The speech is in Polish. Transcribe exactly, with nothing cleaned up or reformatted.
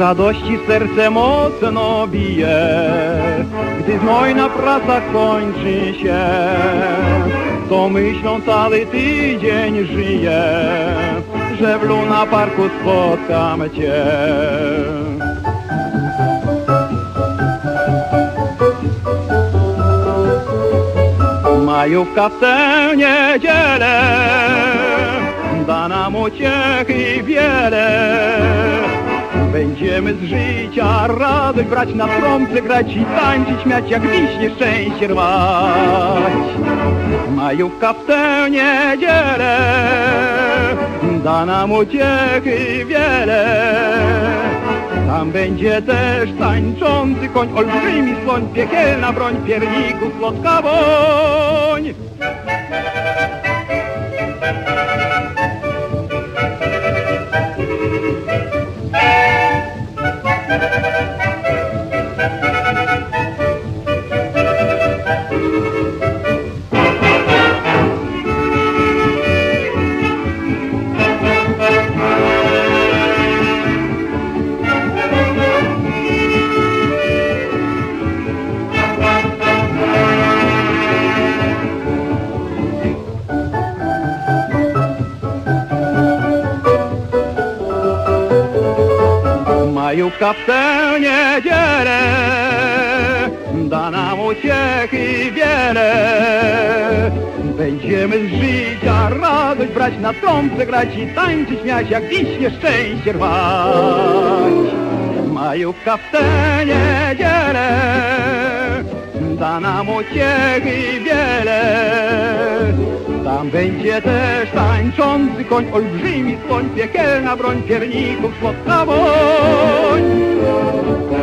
radości serce mocno bije, gdy znojna praca kończy się, to myślą cały tydzień żyje, że w Luna Parku spotkam Cię. Majówka w tę niedzielę da nam uciechy wiele. Będziemy z życia radość brać, na trąbce grać i tańczyć, śmiać jak wiśnie, szczęście rwać. Majówka w tę niedzielę da nam uciechy wiele. Tam będzie też tańczący koń, olbrzymi słoń, piekielna broń, pierników słodka woń. Majówka w tę niedzielę da nam uciechy wiele. Będziemy z życia radość brać, na trąbce grać i tańczyć, śmiać jak wiśnie, szczęście rwać. Majówka w tę niedzielę da nam uciechy wiele. Tam będzie też tańczący koń, olbrzymi słoń, piekielna broń, pierników słodka woń.